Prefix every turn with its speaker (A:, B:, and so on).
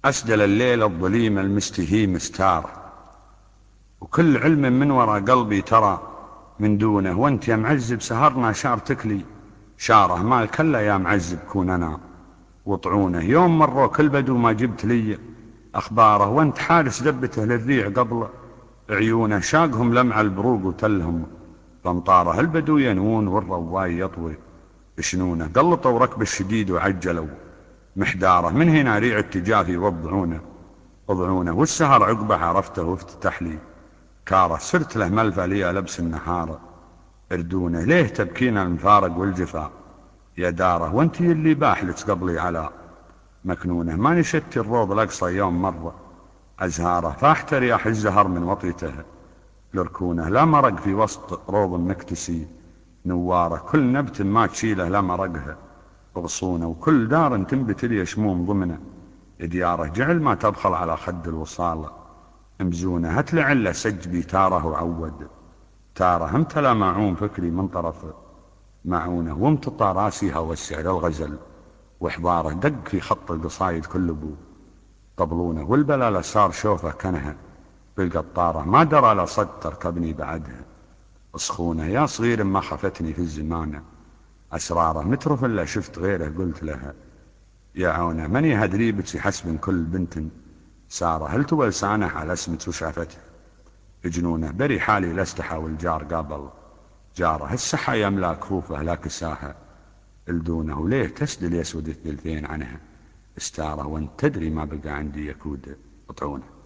A: أسدل الليل الظليم المستهي مستار، وكل علم من وراء قلبي ترى من دونه. وانت يا معزب سهرنا شارتك لي شاره، مال كلا يا معزب كوننا وطعونه. يوم مروا كل بدو ما جبت لي أخباره، وانت حارس دبته للريع قبل عيونه. شاقهم لمع البروق وتلهم الأمطاره، البدو ينون والرواي يطوي شنونه. قلطوا ركب الشديد وعجلوا محداره، من هنا ريع التجافي وضعونه والسهر عقبه عرفته وافتتح لي كاره. صرت له ملفى لي لبس النهار اردونه، ليه تبكين المفارق والجفا يا داره. وانتي اللي باحلت قبلي على مكنونه، ما نشدت الروض الأقصى يوم مرة أزهاره. فاحت رياح الزهر من وطيته لركونه، لا مرق في وسط روض مكتسي نواره. كل نبت ما تشيله لا مرقها غصونه، وكل دار تنبت لي شموم ضمنه دياره. جعل ما تبخل على خد الوصال مزونه، هتلعله سجبي تاره وعود تاره. امتلا معون فكري من طرف معونه، وامتطى راسي هوى السعر الغزل وحباره. دق في خط القصايد كل ابو طبلونه، والبلالة صار شوفه كنها بالقطاره. ما درى لا صد تركبني بعدها صخونه، يا صغير ما خفتني في الزمان أسراره. مترف إلا شفت غيره قلت لها يا عونه، من يهدريبك حسب كل بنت ساره. هل تبى لسانه على اسمك وشافته جنونه، بري حالي لاستحى والجار قابل جاره. السحى يملا كفوفه لا كساها الدونه، وليه تسدل يسود الثلثين عنها استاره. وانت تدري ما بقى عندي يكود طعونه.